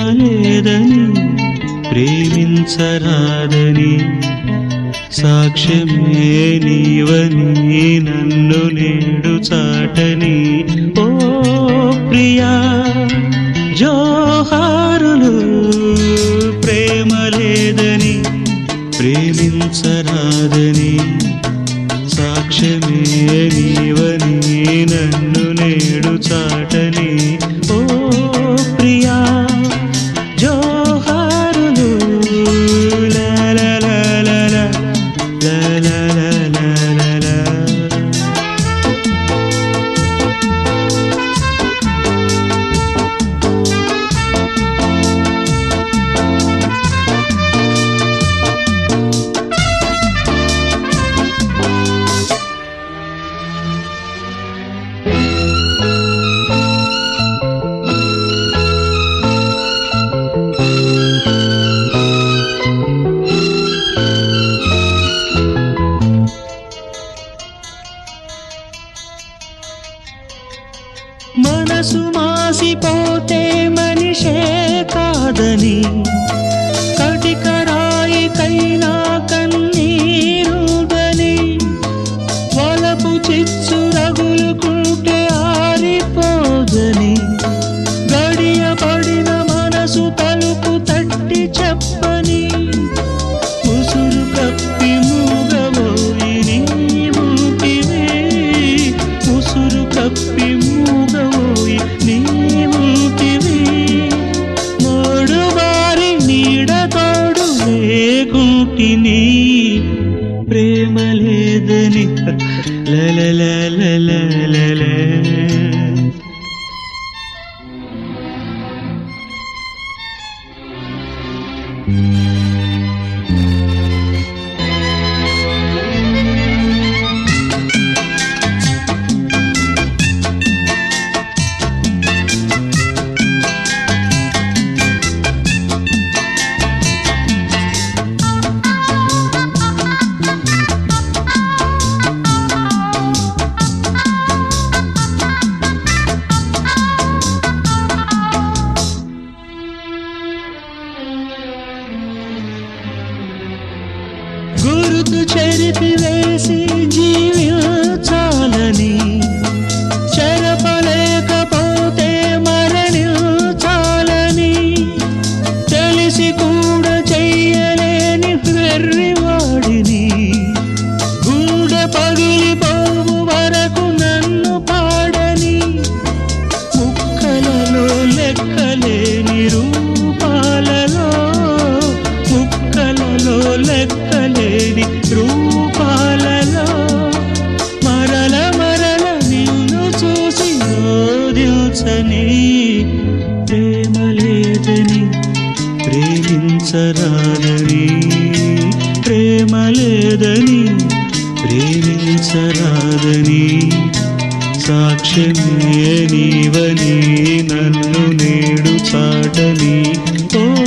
లేదని ప్రేమించరాదని సాక్ష్యమే నీవని నన్ను నేడు చాటని ఓ ప్రియా జోహారులు ప్రేమ లేదని ప్రేమించరాదని సాక్ష్యమే నీవని నన్ను నేడు చాటని ఓ ప్రియా జోహారులు లా లా లా లా లా లా లా లా లా లా. మనసు మాసిపోతే మనిషే కాదని కటికరాయికైనా కన్నీరుదని వలపు చిచ్చు రగులుకుంటే ఆరిపోదని గడియ పడిన మనసు తలుపు తట్టి చెప్పని ఉసురు కప్పి మూగబోయి నీవుంటివే ఉసురు కప్పి మూగబోయి నీవుంటివే మోడు వారి నీడ తోడు లేకుంటిని ప్రేమ లేదని లలలలలలలల. గురుతు చెరిపి వేసి జీవించాలని చెరపలేకపోతే మరణించాలని తెలిసి కూడా చెయ్యలేని వెర్రివాడిని గుండె పగిలిపోవు వరకు నన్ను పాడని ముక్కలలో లెక్కలేని రూపాలలో ముక్కలలో లెక్కలేని రూపాలలో మరల మరల నిన్ను చూసి ఓదిల్చని ప్రేమ లేదని ప్రేమించరాదని ప్రేమ లేదని ప్రేమించరాదని సాక్ష్యమే నీవని నన్ను నేడు చాటని ఓ